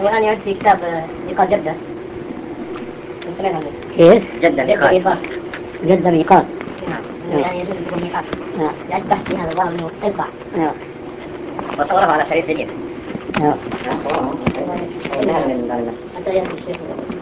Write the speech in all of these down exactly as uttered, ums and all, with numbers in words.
والآن يعد في كتاب ميقات جدة. كيف؟ جدة ميقات. جدة ميقات. نعم. يعني يجوز يكون ميقات. نعم. لأن تحت في هذا الظاهر أنه تنفع. نعم. وصوره على شريط فيديو. نعم. حتى يأتي الشيخ.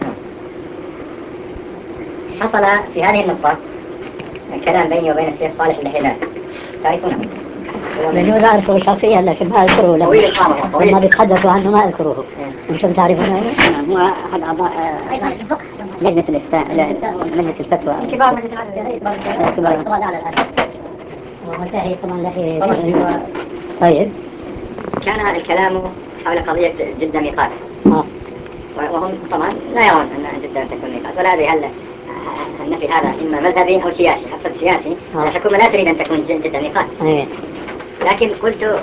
حصل في هذه النقطة كلام بيني وبين الشيخ صالح الهلال، تعرفونه؟ يجوز أذكر شخصيا لكن ما أذكره لما لما بيتحدثوا عنه ما أذكره. أنتم تعرفونه؟ نعم، هو أحد أعضاء لجنة الإفتاء، مجلس الفتوى، كبار مجلس الفتوى، كبار الفتوى الأعلى الآن. ومشاهير طبعا له. طيب. كان الكلام حول قضية جدة ميقات. آه. وهم طبعا لا يرون أن جدة تكون ميقات، ولا أدري هل النفي هذا إما مذهبي أو سياسي. أقصد سياسي. آه. الحكومة لا تريد أن تكون جدة ميقات. أيه. لكن قلت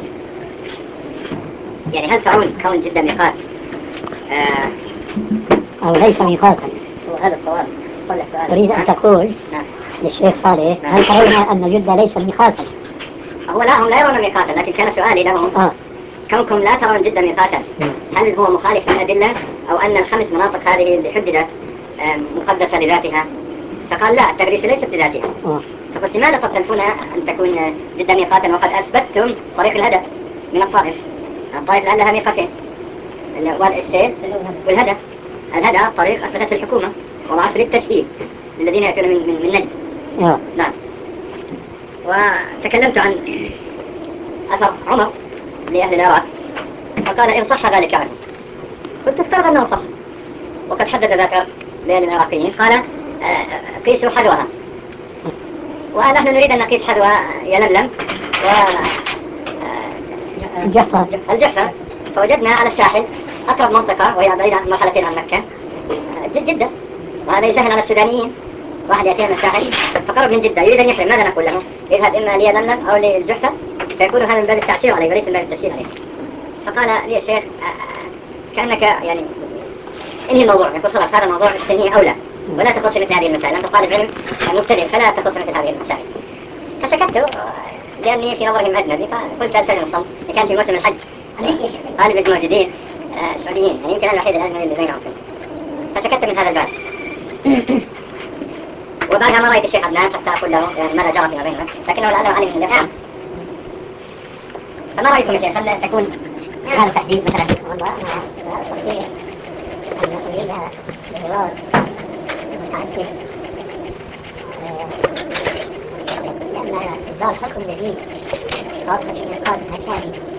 يعني هل ترون كون جدة ميقات آه أو ليس ميقاتا؟ هذا الصواب. صلح سؤال. تريد أن تقول نعم. للشيخ صالح نعم. هل ترون أن جدة ليس ميقاتا؟ هو لا، هم لا يرون ميقاتا، لكن كان سؤالي لهم آه. كونكم لا ترون جدة ميقاتا، هل هو مخالف للأدلة أو أن الخمس مناطق هذه اللي حددت مقدسة لذاتها؟ فقال لا، التقديس ليست لذاتها. آه. فقلت لماذا قد تنفون أن تكون جدة ميقاتا وقد أثبتم طريق الهدى من الطائف؟ الطائف لأن لها ميقاتين، السيل والهدى. الهدى طريق أثبتته الحكومة وضعته للتسهيل للذين يأتون من من, من نجد. آه. نعم. وتكلمت عن أثر عمر لأهل العراق فقال إن صح ذلك عنه. قلت افترض أنه صح وقد حدد ذاك لأهل العراقيين، قال آه قيسوا حذوها، ونحن نريد أن نقيس حذو يلملم و الجحفة. الجحفة. فوجدنا على الساحل أقرب منطقة وهي بعيدة مرحلتين عن مكة جد جدة، وهذا يسهل على السودانيين. واحد يأتي من الساحل فقرب من جدة يريد أن يحرم، ماذا نقول له؟ يذهب إما ليلملم أو للجحفة، فيكون هذا من باب التعسير عليه وليس من باب التسهيل عليه. فقال لي الشيخ كأنك يعني انهي الموضوع، يقول خلاص هذا الموضوع تنهيه أولى ولا تخوض في مثل هذه المسائل، أنت طالب علم مبتدئ فلا تخوض في مثل هذه المسائل. فسكت لأني في نظرهم أجنبي، فقلت ألتزم الصمت. كان في موسم الحج طالب الموجودين السعوديين، يعني يمكن أنا الوحيد الأجنبي اللي بينهم، فسكت من هذا الباب. وبعدها ما رأيت الشيخ عدنان حتى أقول له يعني ماذا جرى فيما بيننا، لكنه لعله علم من يفهم. فما رأيكم يا شيخ، هل تكون هذا التحديد مثلا؟ والله أنا أستطيع أن أريدها بحوار متعدد، لأن إصدار حكم جديد خاصة في إنقاذ مكاني